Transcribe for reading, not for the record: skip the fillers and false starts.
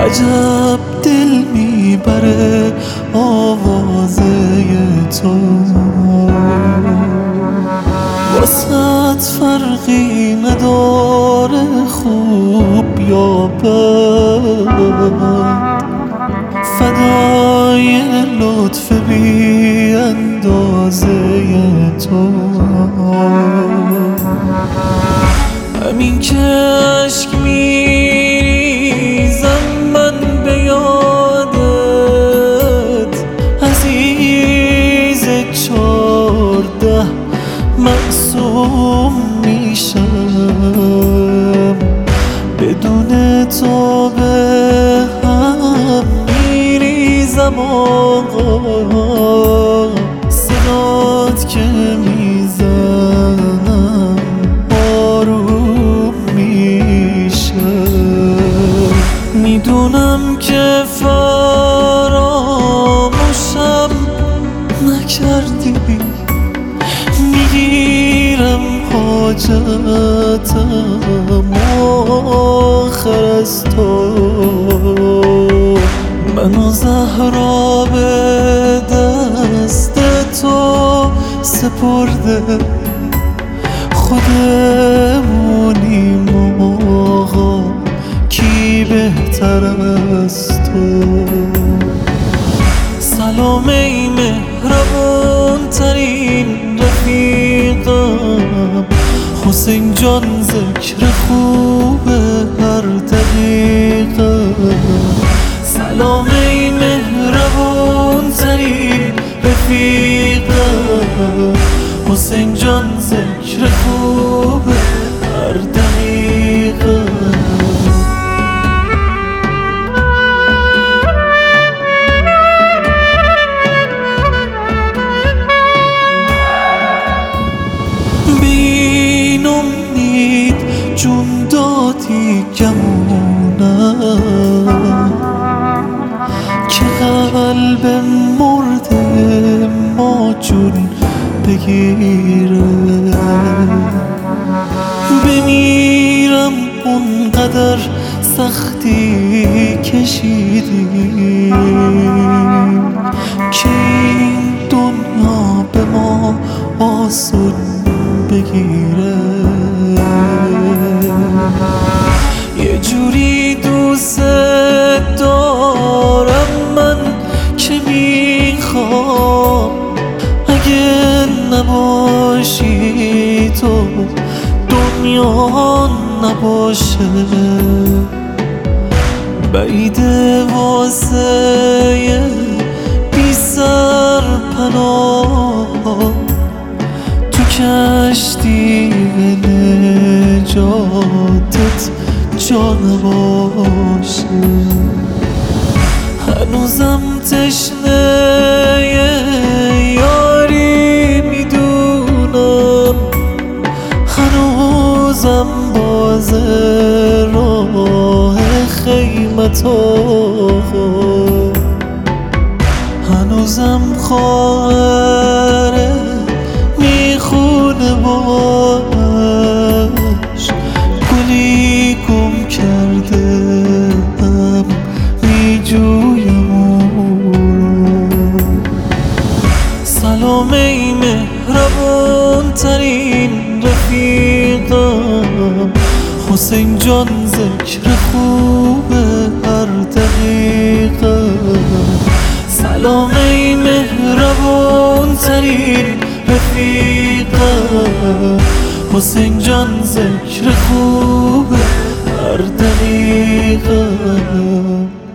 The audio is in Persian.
عجب دل میبره آوازه تو، واسط فرقی نداره خوب یا بد، فدای لطف بی اندازه تو. همین که عشق میریزم من به یادت، عزیز 14 معصوم میشم، بدون تو به هم میریزم آقا، صدات که میزنم آروم میشم. میدونم که فراموشم نکردی، میگیرم حاجتم آخر از تو. منو زهرا به دست تو سپرده، خودمونیم آقا، کی بهتر از تو. سلام ای مهربون ترین رفیقم، حسین جان ذکر خوب هر دقیقه. سلام ای مهربون ترین رفیقم، حسین جان ذکر خوب هر دقیقه. بین امید جون دادی گمونم، که قلب مرده ما جون بگیره. بمیرم اونقدر سختی کشیدیم، که این دنیا به ما آسون بگیره. یه جوری دوست دارم من که میخوام اگه نباشی تو دنیا نباشه. بعیده واسه بی سر پناه، تو کشتی نجاتت جا نباشه. هنوزم تشنه یاری میدونم، هنوزم باز راه خیمت آقا، هنوزم خواهره میخونه باش، گلی گم کرده هم میجویم اون. سلام ای مهربون ترین رفیقم، حسین جان ذکر خوب هر دقیقه. سلام ای مهربون ترین رفیقم، حسین جان ذکر خوب هر دقیقه.